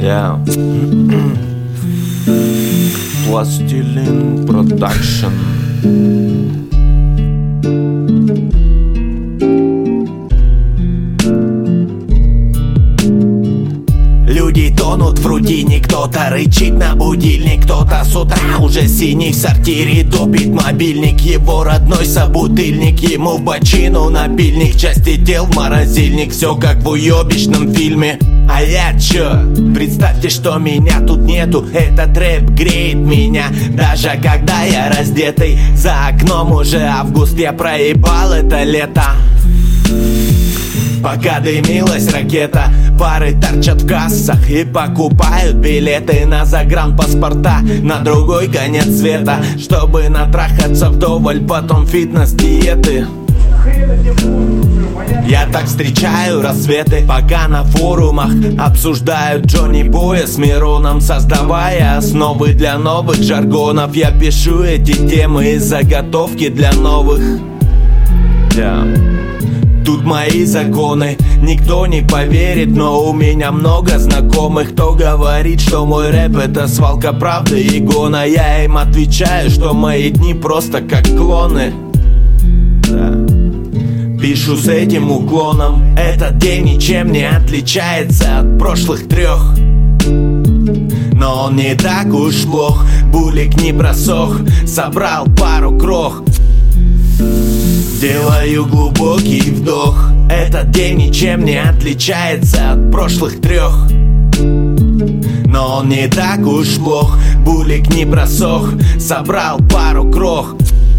Пластилин Продакшн. Люди тонут в рутине, кто-то рычит на будильник, кто-то с утра уже синий в сортире топит мобильник. Его родной собутыльник, ему в бочину напильник, части тел в морозильник, все как в уебищном фильме. А я чё? Представьте, что меня тут нету. Этот рэп греет меня, даже когда я раздетый. За окном уже август, я проебал это лето. Пока дымилась ракета, пары торчат в кассах и покупают билеты на загранпаспорта на другой конец света, чтобы натрахаться вдоволь, потом фитнес-диеты. Я так встречаю рассветы, пока на форумах обсуждают Джонни Боя с Мироном, создавая основы для новых жаргонов. Я пишу эти темы из заготовки для новых. Тут мои законы, никто не поверит, но у меня много знакомых, кто говорит, что мой рэп это свалка правды и гона. Я им отвечаю, что мои дни просто как клоны. Пишу с этим уклоном, этот день ничем не отличается от прошлых трех. Но он не так уж плох, булик не просох, собрал пару крох. Делаю глубокий вдох, этот день ничем не отличается от прошлых трех. Но он не так уж плох, булик не просох, собрал пару крох.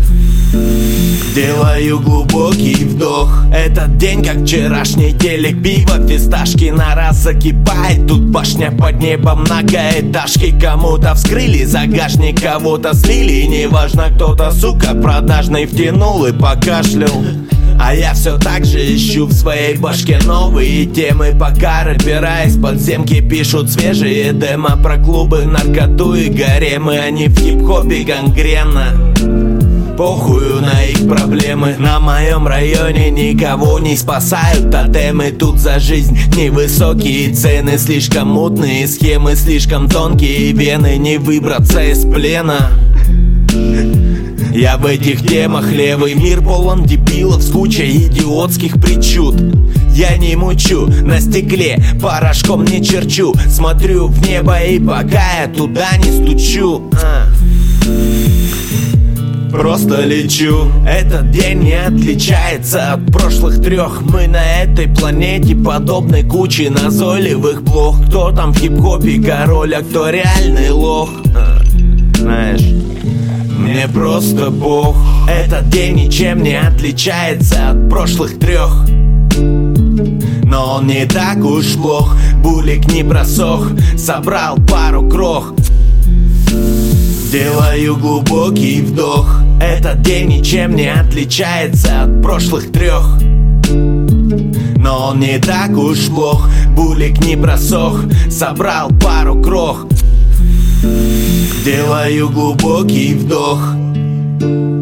Делаю глубокий вдох, этот день как вчерашний телек, пиво, фисташки на раз закипает. Тут башня под небом, многоэтажки, кому-то вскрыли загашник, кого-то слили. Неважно, кто-то, сука, продажный втянул и покашлял. А я все так же ищу в своей башке новые темы, пока рэпера из подземки пишут свежие демо про клубы, наркоту и гаремы. Они в хип-хопе гангрена, похую на их проблемы. На моем районе никого не спасают тотемы. Тут за жизнь невысокие цены, слишком мутные схемы, слишком тонкие вены, не выбраться из плена. Я в этих темах левый, мир полон дебилов с кучей идиотских причуд. Я не мучу, на стекле порошком не черчу, смотрю в небо и пока я туда не стучу, просто лечу. Этот день не отличается от прошлых трех. Мы на этой планете подобны куче назойливых блох. Кто там в хип-хопе король, а кто реальный лох? Знаешь, мне просто бог. Этот день ничем не отличается от прошлых трех. Но он не так уж плох, булик не просох, собрал пару крох. Делаю глубокий вдох, этот день ничем не отличается от прошлых трех. Но он не так уж плох, булик не просох, собрал пару крох. Делаю глубокий вдох.